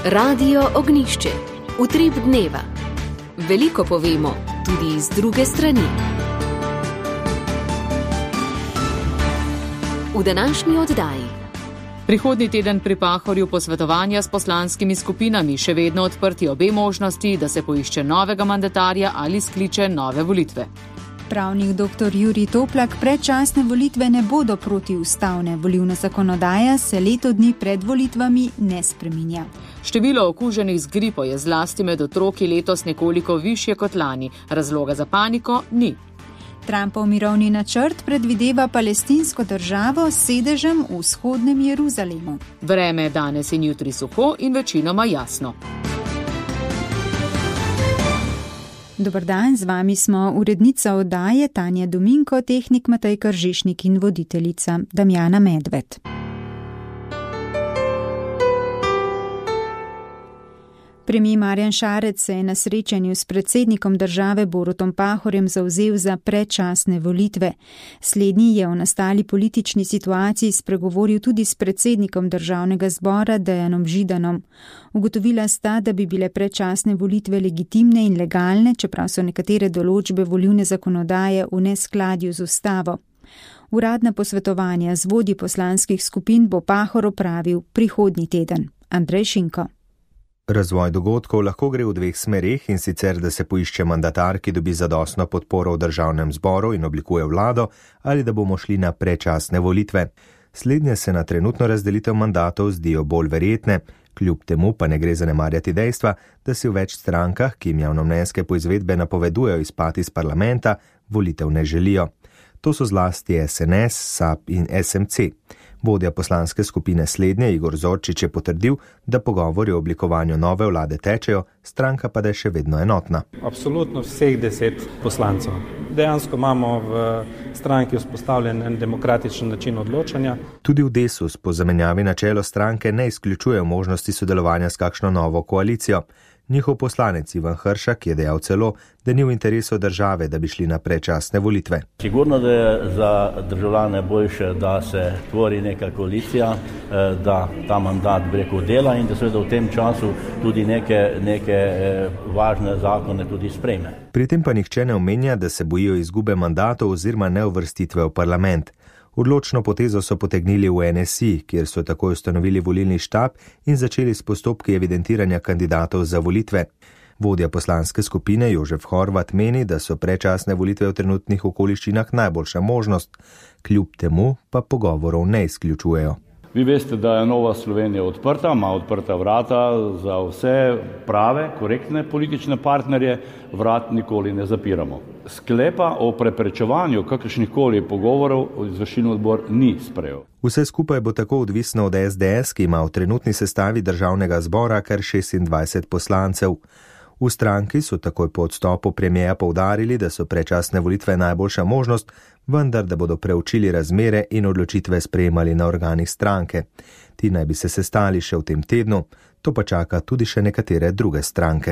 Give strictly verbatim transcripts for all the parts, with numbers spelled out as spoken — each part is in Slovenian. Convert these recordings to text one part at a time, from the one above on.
Radio Ognjišče. Utrip dneva. Veliko povemo, tudi iz druge strani. V današnji oddaji. Prihodnji teden pri Pahorju posvetovanja s poslanskimi skupinami, še vedno odprti obe možnosti, da se poišče novega mandatarja ali skliče nove volitve. Pravnik doktor Jurij Toplak, predčasne volitve ne bodo protiustavne. Volilna zakonodaja se leto dni pred volitvami ne spreminja. Število okuženih z gripo je zlasti med otroki letos nekoliko višje kot lani. Razloga za paniko ni. Trumpov mirovni načrt predvideva palestinsko državo s sedežem v vzhodnem Jeruzalemu. Vreme danes in jutri suho in večinoma jasno. Dober dan, z vami smo urednica oddaje Tanja Dominko, tehnik Matej Kržišnik in voditeljica Damjana Medved. Premier Marjan Šarec se je na srečanju s predsednikom države Borutom Pahorjem zavzel za predčasne volitve. Slednji je o nastali politični situaciji spregovoril tudi s predsednikom državnega zbora Dejanom Židanom. Ugotovila sta, da bi bile predčasne volitve legitimne in legalne, čeprav so nekatere določbe volilne zakonodaje v neskladju z ustavo. Uradna posvetovanja z vodji poslanskih skupin bo Pahor opravil prihodnji teden. Andrej Šinko. Razvoj dogodkov lahko gre v dveh smerih, in sicer, da se poišče mandatar, ki dobi zadostno podporo v državnem zboru in oblikuje vlado, ali da bomo šli na predčasne volitve. Slednje se na trenutno razdelitev mandatov zdijo bolj verjetne, kljub temu pa ne gre zanemarjati dejstva, da si v več strankah, ki jim javnomnenjske poizvedbe napovedujejo izpad iz parlamenta, volitev ne želijo. To so zlasti S N S, S A P in S M C. Vodja poslanske skupine Slednje Igor Zorčič je potrdil, da pogovori o oblikovanju nove vlade tečejo, stranka pa da je še vedno enotna. Absolutno vseh deset poslancev. Dejansko imamo v stranki vzpostavljen en demokratičen način odločanja. Tudi v Desus po zamenjavi na čelo stranke ne izključujejo možnosti sodelovanja s kakšno novo koalicijo. Njihov poslanec Ivan Hršak je dejal celo, da ni v interesu države, da bi šli na predčasne volitve. Sigurno, da je za državljane boljše, da se tvori neka koalicija, da ta mandat breko dela in da seveda v tem času tudi neke, neke važne zakone tudi sprejme. Pri tem pa nihče ne omenja, da se bojijo izgube mandatov oziroma neuvrstitve v parlament. Odločno potezo so potegnili v N S I, kjer so takoj ustanovili volilni štab in začeli s postopki evidentiranja kandidatov za volitve. Vodja poslanske skupine Jožef Horvat meni, da so predčasne volitve v trenutnih okoliščinah najboljša možnost, kljub temu pa pogovorov ne izključujejo. Vi veste, da je Nova Slovenija odprta, ima odprta vrata za vse prave, korektne politične partnerje, vrat nikoli ne zapiramo. Sklepa o preprečevanju kakršnihkoli pogovorov izvršilni odbor ni sprejel. Vse skupaj bo tako odvisno od S D S, ki ima v trenutni sestavi državnega zbora kar šestindvajset poslancev. V stranki so takoj po odstopu premierja poudarili, da so predčasne volitve najboljša možnost, vendar da bodo preučili razmere in odločitve sprejemali na organih stranke. Ti naj bi se sestali še v tem tednu, to pa čaka tudi še nekatere druge stranke.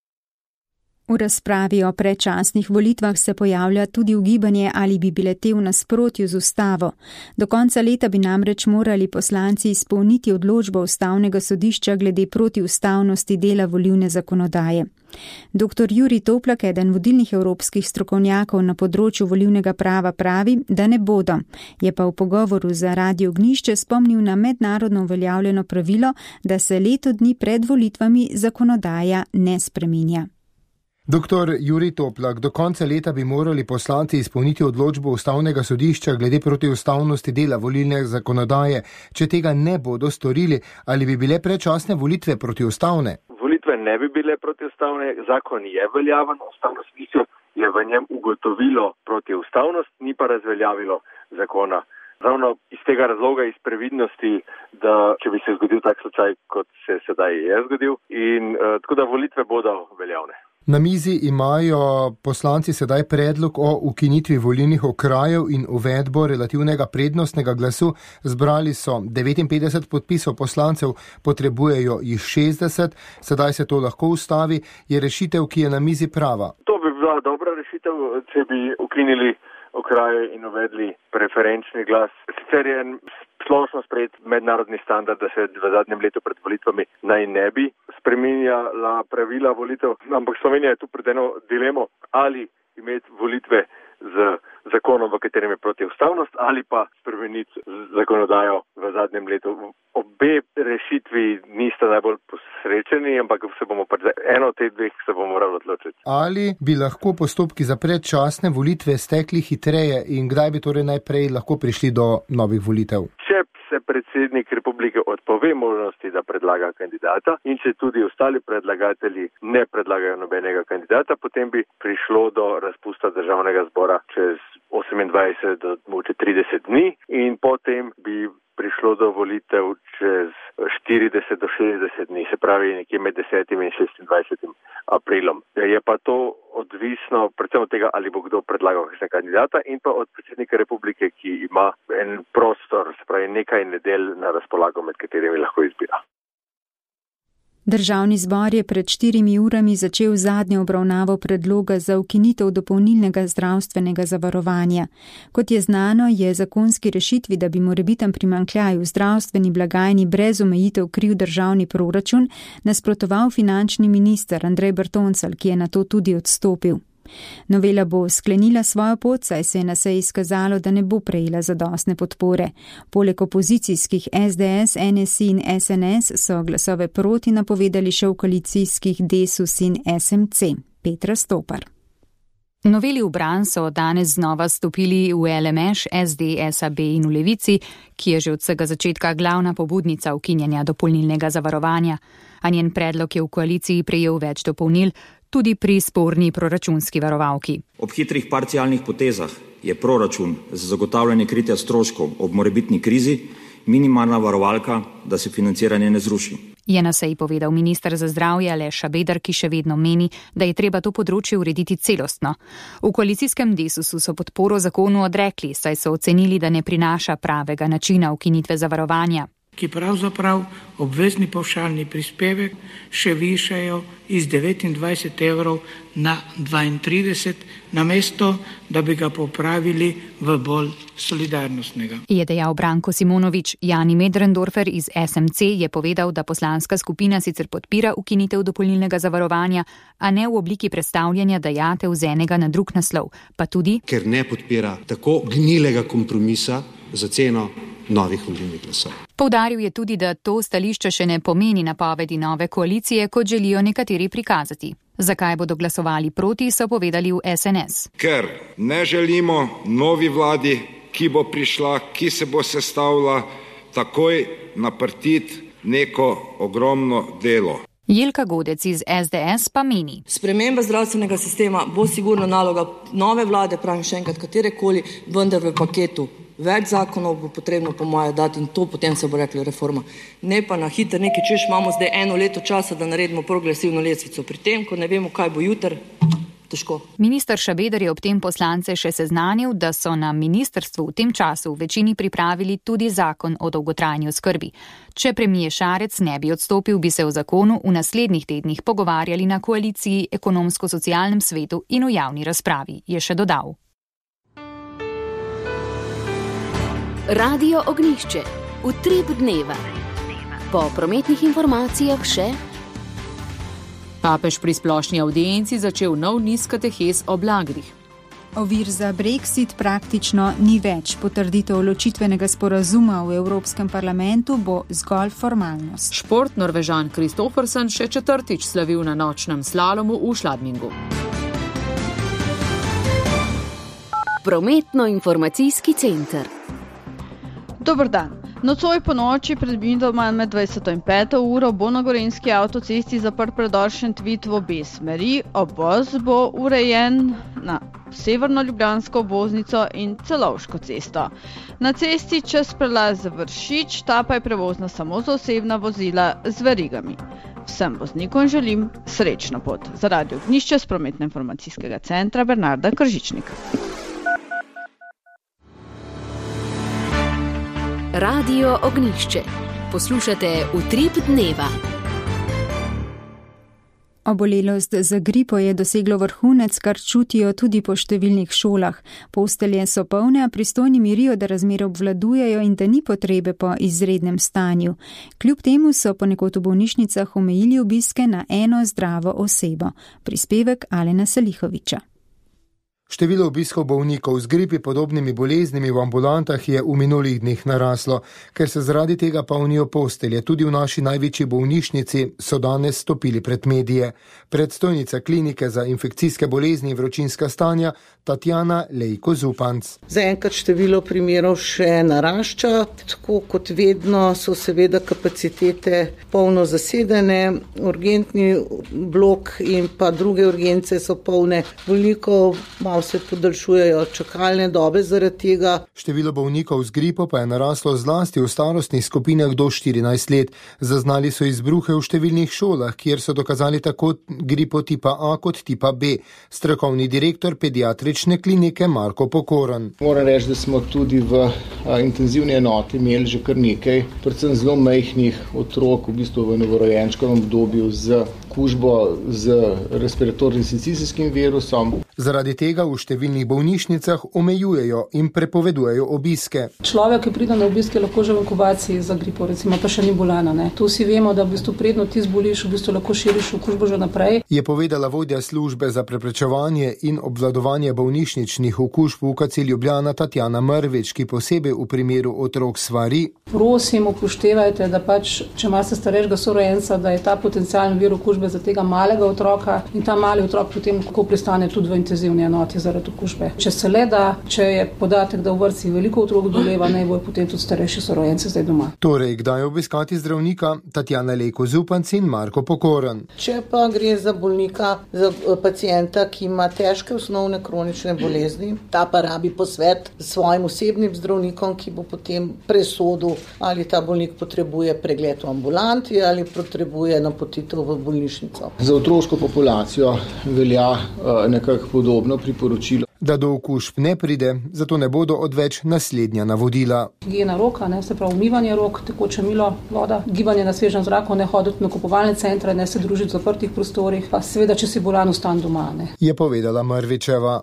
V razpravi o predčasnih volitvah se pojavlja tudi ugibanje, ali bi bile te v nasprotju z ustavo. Do konca leta bi namreč morali poslanci izpolniti odločbo ustavnega sodišča glede protiustavnosti dela volilne zakonodaje. Doktor Jurij Toplak, eden vodilnih evropskih strokovnjakov na področju volilnega prava, pravi, da ne bodo. Je pa v pogovoru za Radio Ognjišče spomnil na mednarodno uveljavljeno pravilo, da se leto dni pred volitvami zakonodaja ne spreminja. Doktor Jurij Toplak, do konca leta bi morali poslanci izpolniti odločbo ustavnega sodišča glede protiustavnosti dela volilne zakonodaje. Če tega ne bodo storili, ali bi bile predčasne volitve protiustavne? Volitve ne bi bile protiustavne, zakon je veljaven, ustavno sodišče je v njem ugotovilo protiustavnost, ni pa razveljavilo zakona. Ravno iz tega razloga, iz previdnosti, da če bi se zgodil tak slučaj, kot se sedaj je zgodil, in uh, tako da volitve bodo veljavne. Na mizi imajo poslanci sedaj predlog o ukinitvi volilnih okrajev in uvedbo relativnega prednostnega glasu. Zbrali so devetinpetdeset podpisov poslancev, potrebujejo jih šestdeset, sedaj se to lahko ustavi. Je rešitev, ki je na mizi, prava? To bi bila dobra rešitev, če bi ukinili okraje in uvedli preferenčni glas. Sicer je splošno sprejet mednarodni standard, da se v zadnjem letu pred volitvami naj ne bi spreminjala pravila volitev, ampak Slovenija je tu pred eno dilemo, ali imeti volitve z zakonom, v katerem je protiustavnost, ali pa spremeniti zakonodajo v zadnjem letu. Obe rešitvi nista najbolj posrečeni, ampak se bomo pač za eno od teh dveh se bomo morali odločiti. Ali bi lahko postopki za predčasne volitve stekli hitreje in kdaj bi torej najprej lahko prišli do novih volitev? Če se predsednik republike odpove možnosti, da predlaga kandidata in če tudi ostali predlagatelji ne predlagajo nobenega kandidata, potem bi prišlo do razpusta državnega zbora čez osemindvajset do mogoče trideset dni in potem bi prišlo do volitev čez štirideset do šestdeset dni, se pravi nekje med desetim in šestindvajsetim aprilom. Je pa to odvisno predvsem od tega, ali bo kdo predlagal kakšnega kandidata in pa od predsednika republike, ki ima en prostor, se pravi nekaj nedelj na razpolago, med katerimi lahko izbira. Državni zbor je pred štirimi urami začel zadnjo obravnavo predloga za ukinitev dopolnilnega zdravstvenega zavarovanja. Kot je znano, je zakonski rešitvi, da bi morebiten primanjkljaj v zdravstveni blagajni brez omejitev kril državni proračun, nasprotoval finančni minister Andrej Bertoncelj, ki je na to tudi odstopil. Novela bo sklenila svojo pot, saj se je na seji izkazalo, da ne bo prejela zadostne podpore. Poleg opozicijskih S D S, N S I in S N S so glasove proti napovedali še v koalicijskih Desus in S M C. Petra Stopar. Noveli v bran so danes znova stopili v L M Š, S D, S A B in v Levici, ki je že od vsega začetka glavna pobudnica ukinjanja dopolnilnega zavarovanja. A njen predlog je v koaliciji prejel več dopolnil, tudi pri sporni proračunski varovalki. Ob hitrih parcialnih potezah je proračun za zagotavljanje kritja stroškov ob morebitni krizi minimalna varovalka, da se financiranje ne zruši. Je na seji povedal minister za zdravje Aleš Šabeder, ki še vedno meni, da je treba to področje urediti celostno. V koalicijskem Desusu so podporo zakonu odrekli, saj so ocenili, da ne prinaša pravega načina ukinitve zavarovanja. Ki pravzaprav obvezni pavšalni prispevek še višajo iz devetindvajset evrov na dvaintrideset, namesto da bi ga popravili v bolj solidarnostnega. Je dejal Branko Simonovič. Jani Möderndorfer iz S M C je povedal, da poslanska skupina sicer podpira ukinitev dopolnilnega zavarovanja, a ne v obliki prestavljanja dajatev z enega na drug naslov, pa tudi, ker ne podpira tako gnilega kompromisa za ceno novih volilnih glasov. Poudaril je tudi, da to stališče še ne pomeni napovedi nove koalicije, kot želijo nekateri prikazati. Zakaj bodo glasovali proti, so povedali v S N S. Ker ne želimo novi vladi, ki bo prišla, ki se bo sestavila, takoj naprtiti neko ogromno delo. Jelka Godec iz S D S pa meni. Sprememba zdravstvenega sistema bo sigurno naloga nove vlade, pravim še enkrat, katerekoli, vendar v paketu. Več zakonov bo potrebno po moje dati in to potem se bo reklo reforma. Ne pa na hiter nekaj, češ imamo zdaj eno leto časa, da naredimo progresivno lestvico. Pri tem, ko ne vemo, kaj bo jutri, težko. Minister Šabeder je ob tem poslance še seznanil, da so na ministrstvu v tem času v večini pripravili tudi zakon o dolgotrajni oskrbi. Če premier Šarec ne bi odstopil, bi se o zakonu v naslednjih tednih pogovarjali na koaliciji, ekonomsko-socialnem svetu in v javni razpravi, je še dodal. Radio Ognjišče. Utrip dneva. Po prometnih informacijah še. Papež pri splošni avdienci začel nov niz katehes o blagrih. Ovir za Brexit praktično ni več. Potrditev ločitvenega sporazuma v Evropskem parlamentu bo zgolj formalnost. Šport Norvežan Kristoffersen še četrtič slavil na nočnem slalomu v Šladmingu. Prometno-informacijski center. Dober dan. Nocoj po noči predvidoma med dvajseto in peto uro bo na gorenjski avtocesti zaprt predor Šentvid v obe smeri. Obvoz bo urejen na severno ljubljansko obvoznico in Celovško cesto. Na cesti čez prelaz Vršič, ta pa je prevozna samo za osebna vozila z verigami. Vsem voznikom želim srečno pot. Za Radio Ognjišče s prometno-informacijskega centra Bernarda Kržičnika. Radio Ognjišče. Poslušate Utrip dneva. Obolelost za gripo je doseglo vrhunec, kar čutijo tudi po številnih šolah. Postelje so polne, a pristojni mirijo, da razmere obvladujejo in da ni potrebe po izrednem stanju. Kljub temu so ponekod v bolnišnicah omejili obiske na eno zdravo osebo. Prispevek Alena Salihoviča. Število obiskov bolnikov z gripi podobnimi boleznimi v ambulantah je v minulih dneh naraslo. Ker se zaradi tega polnijo postelje, tudi v naši največji bolnišnici, so danes stopili pred medije. Predstojnica klinike za infekcijske bolezni in vročinska stanja Tatjana Lejko-Zupanc. Zaenkrat število primerov še narašča, tako kot vedno so seveda kapacitete polno zasedene, urgentni blok in pa druge urgence so polne bolnikov, malo se podaljšujejo čakalne dobe zaradi tega. Število bolnikov z gripo pa je naraslo zlasti v starostnih skupinah do štirinajst let. Zaznali so izbruhe v številnih šolah, kjer so dokazali tako gripo tipa A kot tipa B. Strokovni direktor pediatrične klinike Marko Pokoran. Moram reči, da smo tudi v a, intenzivni enoti imeli že kar nekaj, predvsem zelo majhnih otrok, v bistvu v novorojenčkovem obdobju z kužbo z respiratorno-sincicinskim virusom. Zaradi tega v številnih bolnišnicah omejujejo in prepovedujejo obiske. Človek, ki pride na obiske, lahko že v inkubaciji za gripo, recimo, pa še ni bolana. Ne? Tu vsi vemo, da v bistvu predno ti zboliš, v bistvu lahko širiš okužbo že naprej. Je povedala vodja službe za preprečevanje in obvladovanje bolnišničnih okužb v U K C Ljubljana Tatjana Mrvič, ki posebej v primeru otrok svari. Prosim, upoštevajte, da pač, če imate starejšega sorojenca, da je ta potencialni vir okužbe za tega malega otroka in ta mali otrok potem lahko pristane tudi v intenzivni enoti zaradi okužbe. Če se le da, če je podatek, da v vrtcih veliko otrok boleva, naj bojo potem tudi starejši sorojenci zdaj doma. Torej, kdaj obiskati zdravnika? Tatjana Lejko-Zupanc in Marko Pokoran. Če pa gre za bolnika, za pacienta, ki ima težke osnovne kronične bolezni, ta pa rabi posvet s svojim osebnim zdravnikom, ki bo potem presodil, ali ta bolnik potrebuje pregled v ambulanti ali potrebuje napotitev v bolnišnico. Za otroško populacijo velja uh, nekako podobno priporočilo. Da do okužb ne pride, zato ne bodo odveč naslednja navodila. Higiena roka, ne, se pravi umivanje rok, tekoče milo, voda, gibanje na svežem zraku, ne hoditi na nakupovalne centre, ne se družiti v zaprtih prostorih, pa seveda, če si bolan, ostan doma. Ne. Je povedala Mrvičeva.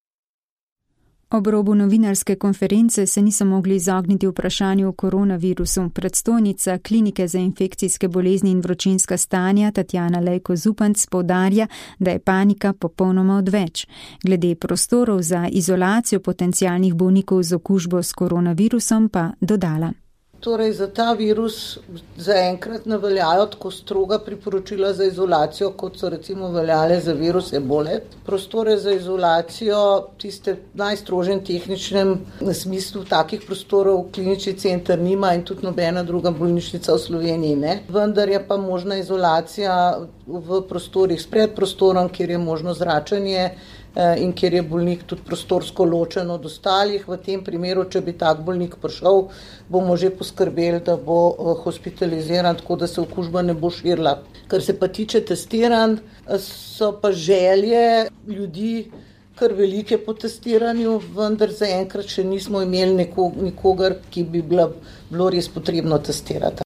Ob robu novinarske konference se niso mogli izogniti vprašanju o koronavirusu. Predstojnica klinike za infekcijske bolezni in vročinska stanja Tatjana Lejko-Zupanc poudarja, da je panika popolnoma odveč. Glede prostorov za izolacijo potencialnih bolnikov z okužbo s koronavirusom pa dodala. Torej, za ta virus zaenkrat ne veljajo tako stroga priporočila za izolacijo, kot so recimo veljale za virus ebole. Prostore za izolacijo, tiste najstrožjem tehničnem smislu takih prostorov klinični center nima in tudi nobena druga bolnišnica v Sloveniji ne. Vendar je pa možna izolacija v prostorih s predprostorom, kjer je možno zračenje in kjer je bolnik tudi prostorsko ločen od ostalih. V tem primeru, če bi tak bolnik prišel, bomo že poskrbeli, da bo hospitaliziran, tako da se okužba ne bo širila. Kar se pa tiče testiranj, so pa želje ljudi kar velike po testiranju, vendar zaenkrat še nismo imeli nikogar, ki bi bila, bilo res potrebno testirati.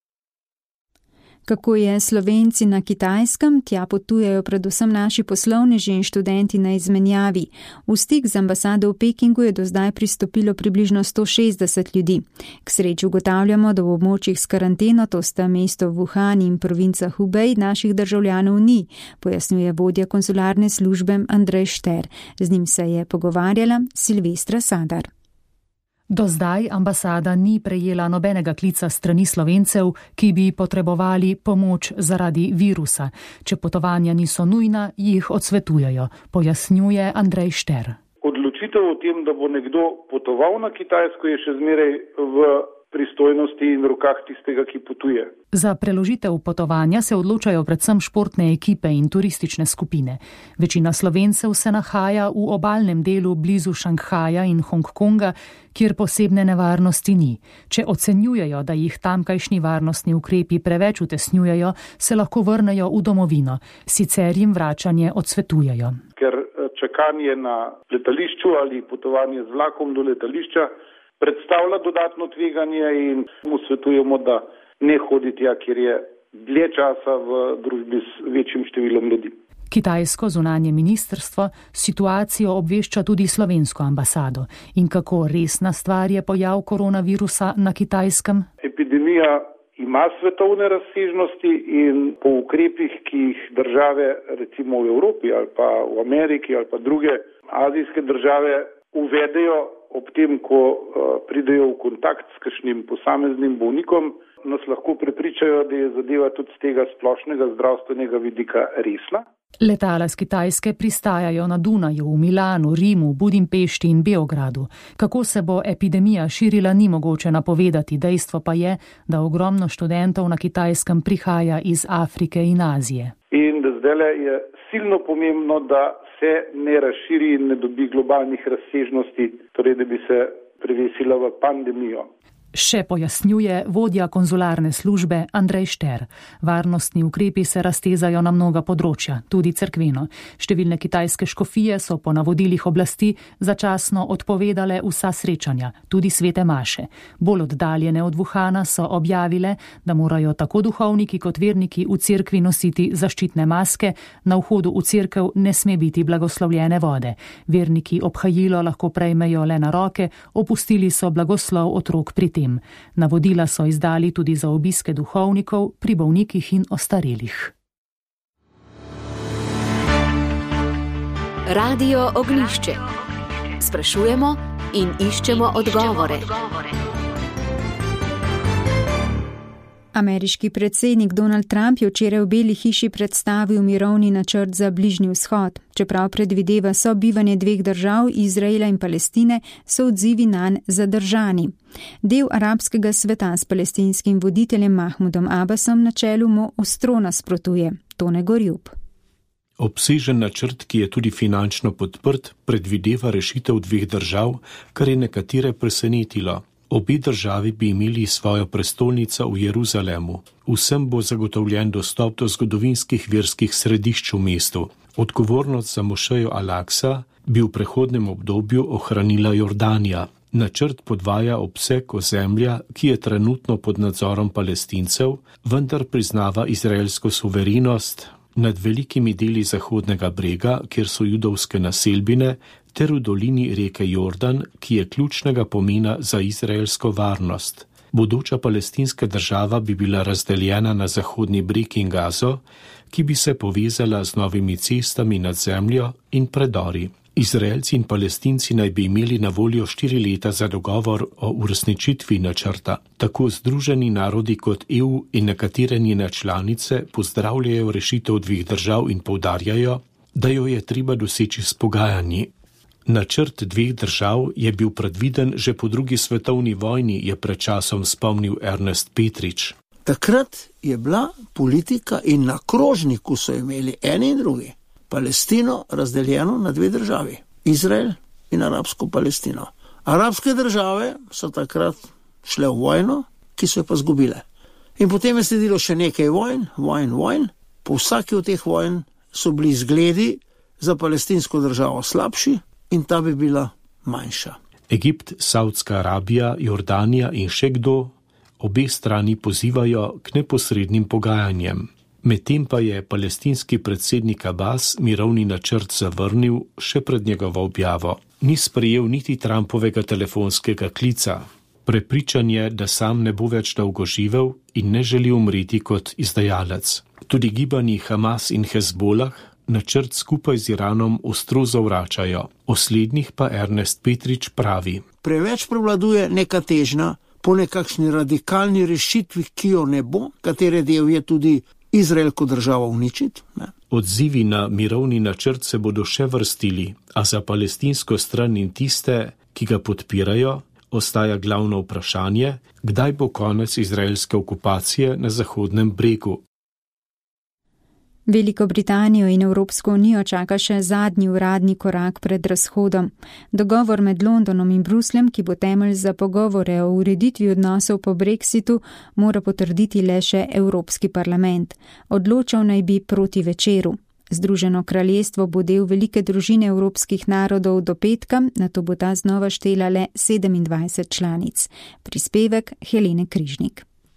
Kako je Slovenci na Kitajskem, tja potujejo predvsem naši poslovneži in študenti na izmenjavi. V stik z ambasado v Pekingu je do zdaj pristopilo približno sto šestdeset ljudi. K sreči ugotavljamo, da v območjih s karanteno, to sta mesto Wuhan in provinca Hubei, naših državljanov ni, pojasnjuje vodja konzularne službe Andrej Šter. Z njim se je pogovarjala Silvestra Sadar. Do zdaj ambasada ni prejela nobenega klica strani Slovencev, ki bi potrebovali pomoč zaradi virusa. Če potovanja niso nujna, jih odsvetujejo, pojasnjuje Andrej Šter. Odločitev o tem, da bo nekdo potoval na Kitajsko, je še zmeraj v pristojnosti in rokah tistega, ki potuje. Za preložitev potovanja se odločajo predvsem športne ekipe in turistične skupine. Večina Slovencev se nahaja v obalnem delu blizu Šanghaja in Hongkonga, kjer posebne nevarnosti ni. Če ocenjujejo, da jih tamkajšnji varnostni ukrepi preveč utesnjujejo, se lahko vrnejo v domovino. Sicer jim vračanje odsvetujejo. Ker čakanje na letališču ali potovanje z vlakom do letališča predstavlja dodatno tveganje in mu svetujemo, da ne hodi tja, kjer je dlje časa v družbi s večjim številom ljudi. Kitajsko zunanje ministrstvo situacijo obvešča tudi slovensko ambasado. In kako resna stvar je pojav koronavirusa na Kitajskem? Epidemija ima svetovne razsežnosti in po ukrepih, ki jih države recimo v Evropi ali pa v Ameriki ali pa druge azijske države uvedejo ob tem, ko uh, pridejo v kontakt s kakšnim posameznim bolnikom, nas lahko prepričajo, da je zadeva tudi z tega splošnega zdravstvenega vidika resna. Letala z Kitajske pristajajo na Dunaju, v Milanu, Rimu, Budimpešti in Beogradu. Kako se bo epidemija širila, ni mogoče napovedati, dejstvo pa je, da ogromno študentov na Kitajskem prihaja iz Afrike in Azije. In da zdajle je silno pomembno, da se ne razširi in ne dobi globalnih razsežnosti, torej da bi se prevesila v pandemijo. Še pojasnjuje vodja konzularne službe Andrej Šter. Varnostni ukrepi se raztezajo na mnoga področja, tudi cerkveno. Številne kitajske škofije so po navodilih oblasti začasno odpovedale vsa srečanja, tudi svete maše. Bolj oddaljene od Wuhana so objavile, da morajo tako duhovniki kot verniki v cerkvi nositi zaščitne maske, na vhodu v cerkev ne sme biti blagoslovljene vode. Verniki obhajilo lahko prejmejo le na roke, opustili so blagoslov otrok pri tem. Navodila so izdali tudi za obiske duhovnikov pri bolnikih in ostarelih. Radio Ognjišče. Sprašujemo in iščemo odgovore. Ameriški predsednik Donald Trump je včeraj v Beli hiši predstavil mirovni načrt za Bližnji vzhod. Čeprav predvideva sobivanje dveh držav, Izraela in Palestine, so odzivi nanj zadržani. Del arabskega sveta s palestinskim voditeljem Mahmudom Abbasom na čelu mu ostro nasprotuje. Tone Gorjub. Obsežen načrt, ki je tudi finančno podprt, predvideva rešitev dveh držav, kar je nekatere presenetilo. Obe državi bi imeli svojo prestolnico v Jeruzalemu. Vsem bo zagotovljen dostop do zgodovinskih verskih središč v mestu. Odgovornost za mošejo Al-Aksa bi v prehodnem obdobju ohranila Jordanija. Načrt podvaja obseg ozemlja, ki je trenutno pod nadzorom Palestincev, vendar priznava izraelsko suverenost nad velikimi deli Zahodnega brega, kjer so judovske naselbine, ter v dolini reke Jordan, ki je ključnega pomena za izraelsko varnost. Bodoča palestinska država bi bila razdeljena na Zahodni breg in Gazo, ki bi se povezala z novimi cestami nad zemljo in predori. Izraelci in Palestinci naj bi imeli na voljo štiri leta za dogovor o uresničitvi načrta. Tako Združeni narodi kot E U in nekatere njene članice pozdravljajo rešitev dveh držav in poudarjajo, da jo je treba doseči s pogajanji. Načrt dveh držav je bil predviden že po drugi svetovni vojni, je pred časom spomnil Ernest Petrič. Takrat je bila politika in na krožniku so imeli eni in drugi Palestino razdeljeno na dve državi, Izrael in arabsko Palestino. Arabske države so takrat šle v vojno, ki so jo pa zgubile. In potem je sledilo še nekaj vojn, vojn, vojn. Po vsaki od teh vojn so bili zgledi za palestinsko državo slabši in ta bi bila manjša. Egipt, Saudska Arabija, Jordanija in še kdo, obe strani pozivajo k neposrednim pogajanjem. Medtem pa je palestinski predsednik Abbas mirovni načrt zavrnil še pred njegovo objavo. Ni sprejel niti Trumpovega telefonskega klica. Prepričan je, da sam ne bo več dolgo živel in ne želi umreti kot izdajalec. Tudi gibanji Hamas in Hezbolah načrt skupaj z Iranom ostro zavračajo. O slednjih pa Ernest Petrič pravi. Preveč prevladuje neka težnja po nekakšni radikalni rešitvi, ki jo ne bo, katere del je tudi Izrael kot državo uničiti. Ne? Odzivi na mirovni načrt se bodo še vrstili, a za palestinsko stran in tiste, ki ga podpirajo, ostaja glavno vprašanje, kdaj bo konec izraelske okupacije na Zahodnem bregu. Veliko Britanijo in Evropsko unijo čaka še zadnji uradni korak pred razhodom. Dogovor med Londonom in Brusljem, ki bo temelj za pogovore o ureditvi odnosov po Brexitu, mora potrditi le še Evropski parlament. Odločal naj bi proti večeru. Združeno kraljestvo bo del velike družine evropskih narodov do petka, nato bo ta znova štela le sedemindvajset članic. Prispevek Helene Križnik.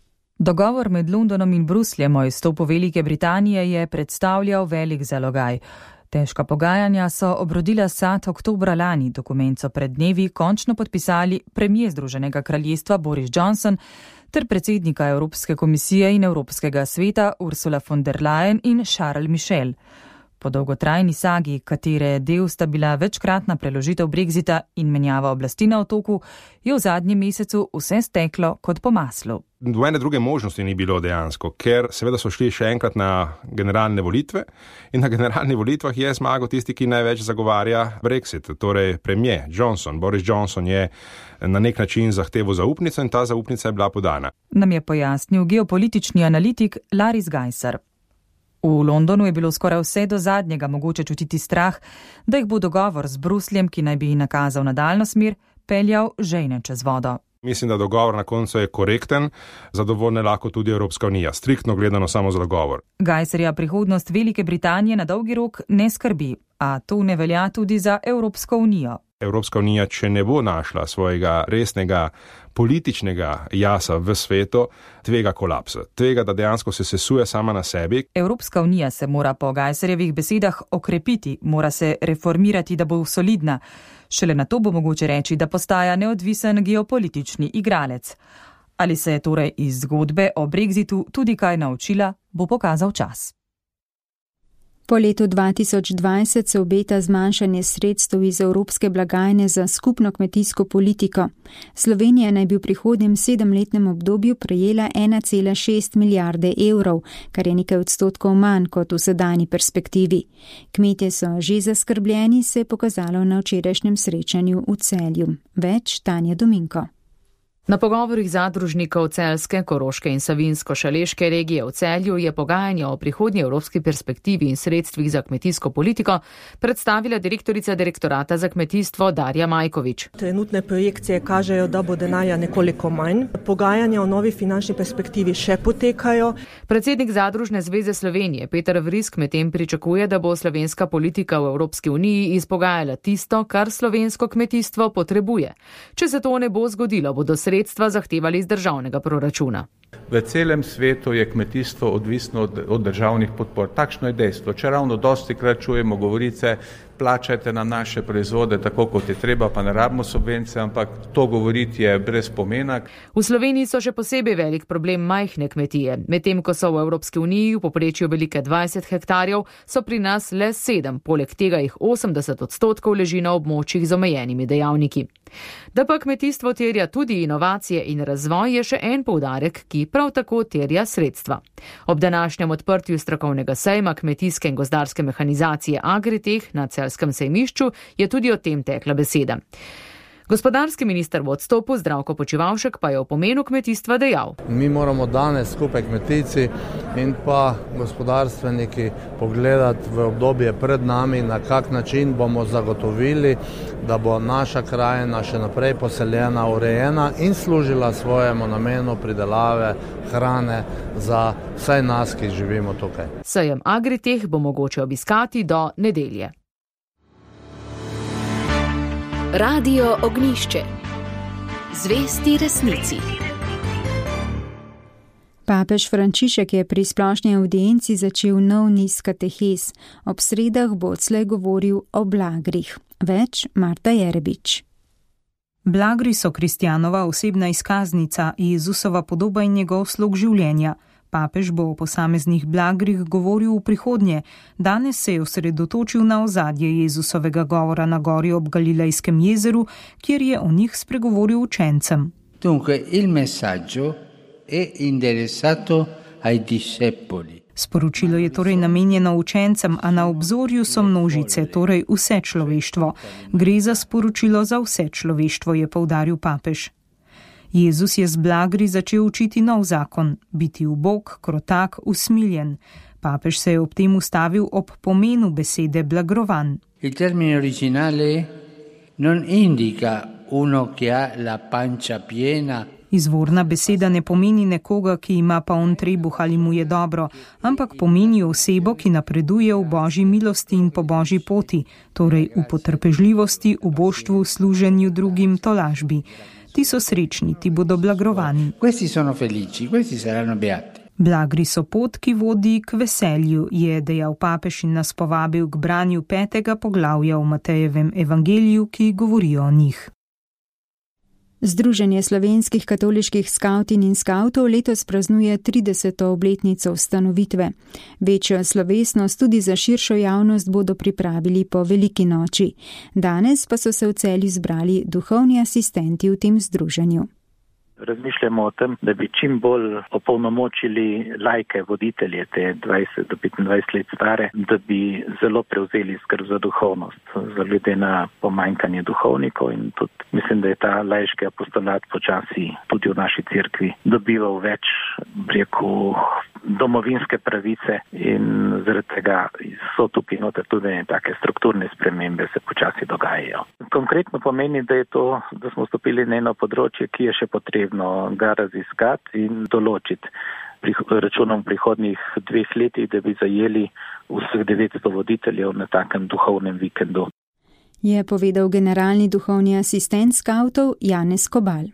Dogovor med Londonom in Brusljem o izstopu Velike Britanije je predstavljal velik zalogaj. Težka pogajanja so obrodila sad oktobra lani, dokument so pred dnevi končno podpisali premier Združenega kraljestva Boris Johnson ter predsednika Evropske komisije in Evropskega sveta Ursula von der Leyen in Charles Michel. Po dolgotrajni sagi, katere del sta bila večkratna preložitev Brexita in menjava oblasti na otoku, je v zadnjem mesecu vse steklo kot po maslu. Dvojne druge možnosti ni bilo dejansko, ker seveda so šli še enkrat na generalne volitve in na generalnih volitvah je zmagal tisti, ki največ zagovarja Brexit, torej premier Johnson. Boris Johnson je na nek način zahteval zaupnico in ta zaupnica je bila podana. Nam je pojasnil geopolitični analitik Laris Gajser. V Londonu je bilo skoraj vse do zadnjega mogoče čutiti strah, da jih bo dogovor z Brusljem, ki naj bi nakazal nadaljnjo smer, peljal žejne čez vodo. Mislim, da dogovor na koncu je korekten, zadovoljna lahko tudi Evropska unija, striktno gledano samo za dogovor. Gajserja prihodnost Velike Britanije na dolgi rok ne skrbi, a to ne velja tudi za Evropsko unijo. Evropska unija, če ne bo našla svojega resnega političnega jasa v svetu, tvega kolapsa. Tvega, da dejansko se sesuje sama na sebi. Evropska unija se mora po Gajserjevih besedah okrepiti, mora se reformirati, da bo solidna. Šele na to bo mogoče reči, da postaja neodvisen geopolitični igralec. Ali se je torej iz zgodbe o Brexitu tudi kaj naučila, bo pokazal čas. Po letu dva tisoč dvajset se obeta zmanjšanje sredstev iz evropske blagajne za skupno kmetijsko politiko. Slovenija naj bi v prihodnjem sedemletnem obdobju prejela ena cela šest milijarde evrov, kar je nekaj odstotkov manj kot v sedanji perspektivi. Kmetje so že zaskrbljeni, se je pokazalo na včerajšnjem srečanju v Celju. Več Tanja Dominko. Na pogovorih zadružnikov Celjske, Koroške in Savinjsko-Šaleške regije v Celju je pogajanja o prihodnji evropski perspektivi in sredstvih za kmetijsko politiko predstavila direktorica direktorata za kmetijstvo Darja Majkovič. Trenutne projekcije kažejo, da bo denarja nekoliko manj. Pogajanja o novi finančni perspektivi še potekajo. Predsednik Zadružne zveze Slovenije Peter Vrisk medtem pričakuje, da bo slovenska politika v Evropski uniji izpogajala tisto, kar slovensko kmetijstvo potrebuje. Če se to ne bo zgodilo, bodo sredstva zahtevali iz državnega proračuna. V celem svetu je kmetijstvo odvisno od, od državnih podpor. Takšno je dejstvo. Če ravno dosti krat čujemo govorice, plačajte na naše proizvode tako, kot je treba, pa ne rabimo subvencije, ampak to govoriti je brez pomena. V Sloveniji so še posebej velik problem majhne kmetije. Medtem ko so v Evropski uniji v povprečju velike dvajset hektarjev, so pri nas le sedem, poleg tega jih osemdeset odstotkov leži na območjih z omejenimi dejavniki. Da pa kmetijstvo terja tudi inovacije in razvoj, je še en poudarek, ki prav tako terja sredstva. Ob današnjem odprtju strokovnega sejma kmetijske in gozdarske mehanizacije Agritech na Celjskem sejmišču je tudi o tem tekla beseda. Gospodarski minister v odstopu Zdravko Počivalšek pa je o pomenu kmetijstva dejal. Mi moramo danes skupaj kmetijci in pa gospodarstveniki pogledati v obdobje pred nami, na kak način bomo zagotovili, da bo naša krajina še naprej poseljena, urejena in služila svojemu namenu pridelave hrane za vse nas, ki živimo tukaj. Sejem Agritech bo mogoče obiskati do nedelje. Radio Ognjišče. Zvesti resnici. Papež Frančišek je pri splošni avdienci začel nov niz katehez. Ob sredah bo odslej govoril o blagrih. Več Marta Jerebič. Blagri so kristjanova osebna izkaznica, Jezusova podoba in njegov slog življenja. Papež bo o posameznih blagrih govoril v prihodnje. Danes se je osredotočil na ozadje Jezusovega govora na gori ob Galilejskem jezeru, kjer je o njih spregovoril učencem. Dunque, il messaggio è interessato ai discepoli. Sporočilo je torej namenjeno učencem, a na obzorju so množice, torej vse človeštvo. Gre za sporočilo za vse človeštvo, je poudaril papež. Jezus je z blagri začel učiti nov zakon, biti ubog, krotak, usmiljen. Papež se je ob tem ustavil ob pomenu besede blagrovan. Il termine originale non indica uno che ha la pancia piena. Izvorna beseda ne pomeni nekoga, ki ima poln trebuh ali mu je dobro, ampak pomeni osebo, ki napreduje v božji milosti in po božji poti, torej v potrpežljivosti, uboštvu, služenju drugim, tolažbi. ti so srečni, ti bodo blagrovani. Questi sono felici, questi saranno beati. Blagri so pot, ki vodi k veselju, je dejal papež in nas povabil k branju petega poglavja v Matejevem evangeliju, ki govori o njih. Združenje slovenskih katoliških skavtin in skavtov letos praznuje trideseto obletnico ustanovitve. Večjo slovesnost tudi za širšo javnost bodo pripravili po Veliki noči. Danes pa so se v Celju zbrali duhovni asistenti v tem združenju. Razmišljamo o tem, da bi čim bolj opolnomočili laike, voditelje te dvajset do petindvajset let stare, da bi zelo prevzeli skrb za duhovnost, za ljudi na pomanjkanje duhovnikov in tudi mislim, da je ta laiški apostolat počasi tudi v naši cerkvi dobival več, rekel, domovinske pravice in zaradi tega so tukaj noter tudi take strukturne spremembe se počasi dogajajo. Konkretno pomeni, da je to, da smo stopili na eno področje, ki je še potrebno ga raziskati in določiti računom v prihodnjih dveh letih, da bi zajeli vseh devetsto voditeljev na takem duhovnem vikendu. Je povedal generalni duhovni asistent skavtov Janez Kobal.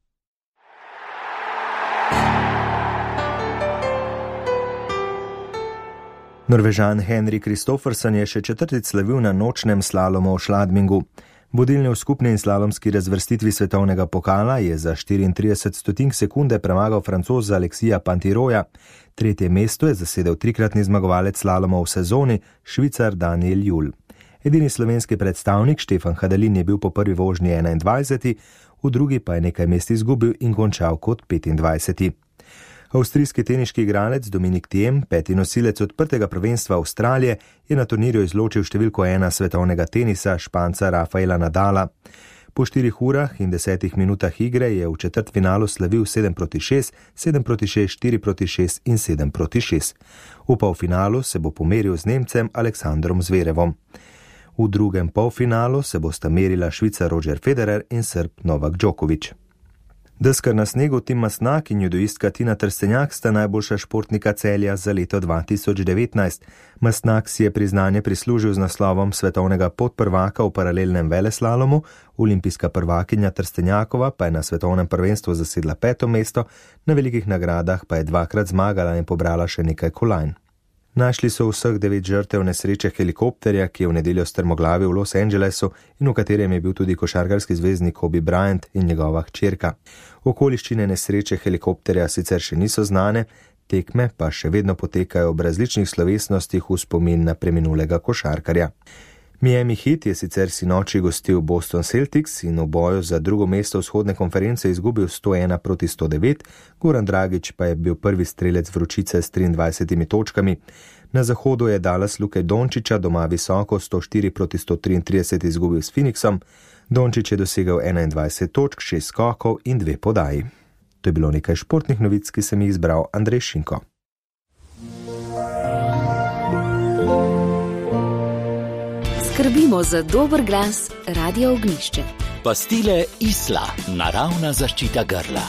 Norvežan Henry Kristoffersen je še četrtič slavil na nočnem slalomu v Schladmingu. Vodilni v skupni in slalomski razvrstitvi svetovnega pokala je za štiriintrideset stotink sekunde premagal Francoza Alexija Pantiroja. Tretje mesto je zasedel trikratni zmagovalec slaloma v sezoni, Švicar Daniel Jul. Edini slovenski predstavnik Štefan Hadalin je bil po prvi vožnji enaindvajseti, v drugi pa je nekaj mest izgubil in končal kot petindvajseti. Avstrijski teniški igralec Dominik Thiem, peti nosilec odprtega prvenstva Avstralije, je na turnirju izločil številko ena svetovnega tenisa Španca Rafaela Nadala. Po štirih urah in desetih minutah igre je v četrtfinalu slavil sedem proti šest, sedem proti šest, štiri proti šest in sedem proti šest. V polfinalu se bo pomeril z Nemcem Aleksandrom Zverevom. V drugem polfinalu se bosta merila Švicar Roger Federer in Srb Novak Djokovic. Deskar na snegu Tim Masnak in judoistka Tina Trstenjak sta najboljša športnika Celja za leto dva tisoč devetnajst. Masnak si je priznanje prislužil z naslovom svetovnega podprvaka v paralelnem veleslalomu, olimpijska prvakinja Trstenjakova pa je na svetovnem prvenstvu zasedla peto mesto, na velikih nagradah pa je dvakrat zmagala in pobrala še nekaj kolajn. Našli so vseh devet žrtev nesreče helikopterja, ki je v nedeljo strmoglavil v Los Angelesu in v katerem je bil tudi košarkarski zvezdnik Kobe Bryant in njegova hčerka. Okoliščine nesreče helikopterja sicer še niso znane, tekme pa še vedno potekajo ob različnih slovesnostih v spomin na preminulega košarkarja. Miami Heat je sicer sinoči gostil Boston Celtics in v boju za drugo mesto vzhodne konference izgubil sto ena proti sto devet, Goran Dragić pa je bil prvi strelec vročice s triindvajsetimi točkami. Na zahodu je Dallas Luke Dončića doma visoko sto štiri proti sto triintrideset izgubil s Phoenixom. Dončić je dosegel enaindvajset točk, šest skokov in dve podaji. To je bilo nekaj športnih novic, ki sem jih izbral Andrej Šinko. Skrbimo za dober glas Radio Ognjišče. Pastile Isla, naravna zaščita grla.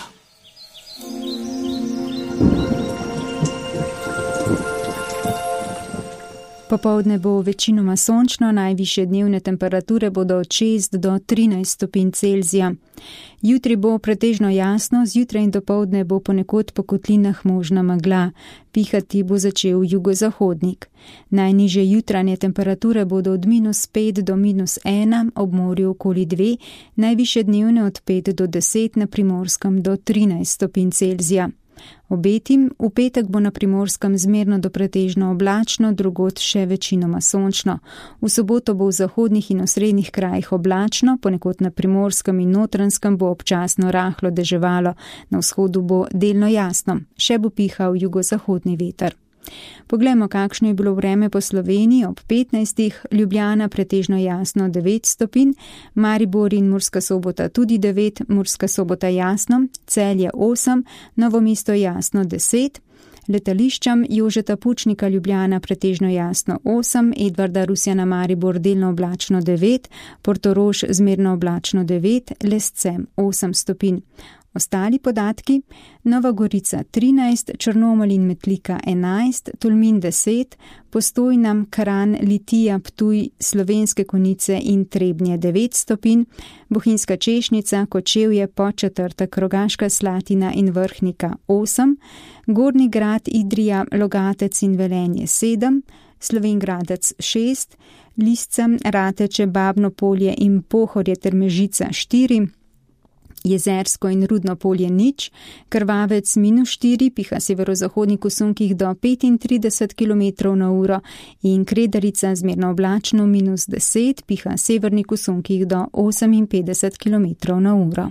Popoldne bo večinoma sončno, najvišje dnevne temperature bodo od šest do trinajst stopinj Celzija. Jutri bo pretežno jasno, zjutraj in dopoldne bo ponekod po kotlinah možna megla, pihati bo začel jugozahodnik. Najnižje jutranje temperature bodo od minus pet do minus ena, ob morju okoli dve, najvišje dnevne od pet do deset, na Primorskem do trinajst stopinj Celzija. Obetim, v petek bo na Primorskem zmerno do pretežno oblačno, drugod še večinoma sončno. V soboto bo v zahodnih in osrednjih krajih oblačno, ponekod na Primorskem in Notranjskem bo občasno rahlo deževalo, na vzhodu bo delno jasno, še bo pihal jugozahodni veter. Poglejmo, kakšno je bilo vreme po Sloveniji ob petnajstih, Ljubljana pretežno jasno devet stopinj, Maribor in Murska Sobota tudi devet, Murska Sobota jasno, Celje osem, Novo mesto jasno deset, letališčem Jožeta Pučnika Ljubljana pretežno jasno osem, Edvarda Rusjana Maribor delno oblačno devet, Portorož zmerno oblačno devet, Lescem osem stopinj. Ostali podatki: Nova Gorica trinajst, Črnomelj in Metlika enajst, Tolmin deset, Postojna, Kranj, Litija, Ptuj, Slovenske Konjice in Trebnje devet stopinj, Bohinjska Češnjica, Kočevje, Podčetrtek, Rogaška Slatina in Vrhnika osem, Gornji Grad, Idrija, Logatec in Velenje sedem, Slovenj Gradec šest, Lisca, Rateče, Babno Polje in Pohorje ter Mežica štiri, Jezersko in Rudno Polje nič, Krvavec minus štiri, piha severozahodnik v sunkih do petintrideset kilometrov na uro in Kredarica zmerno oblačno minus deset, piha severnik v sunkih do oseminpetdeset kilometrov na uro.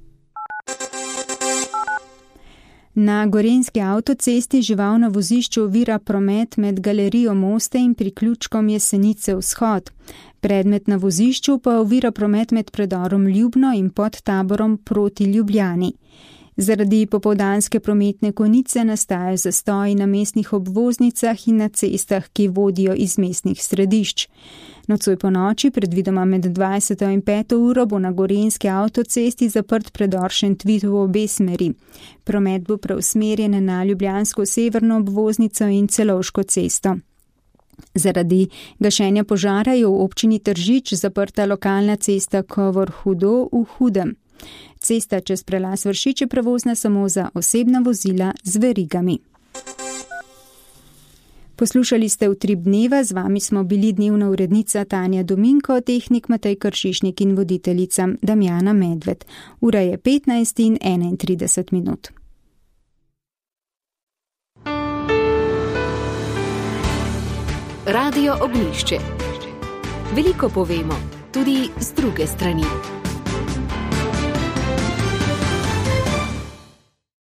Na gorenjski avtocesti živalno vozišče ovira promet med galerijo Moste in priključkom Jesenice vzhod. Predmet na vozišču pa ovira promet med predorom Ljubno in pod taborom proti Ljubljani. Zaradi popoldanske prometne konice nastajajo zastoji na mestnih obvoznicah in na cestah, ki vodijo iz mestnih središč. Nocoj po noči, predvidoma med dvajseto in peto uro, bo na gorenjski avtocesti zaprt predor Šentvid v obe smeri. Promet bo preusmerjen na ljubljansko severno obvoznico in Celovško cesto. Zaradi gašenja požara je v občini Tržič zaprta lokalna cesta Kovor-Hudo v Hudem. Cesta čez prelaz Vršič je prevozna samo za osebna vozila z verigami. Poslušali ste Utrip dneva, z vami smo bili dnevna urednica Tanja Dominko, tehnik Matej Kršišnik in voditeljica Damjana Medved. Ura je petnajst in enaintrideset minut. Radio Ognjišče. Veliko povemo, tudi z druge strani.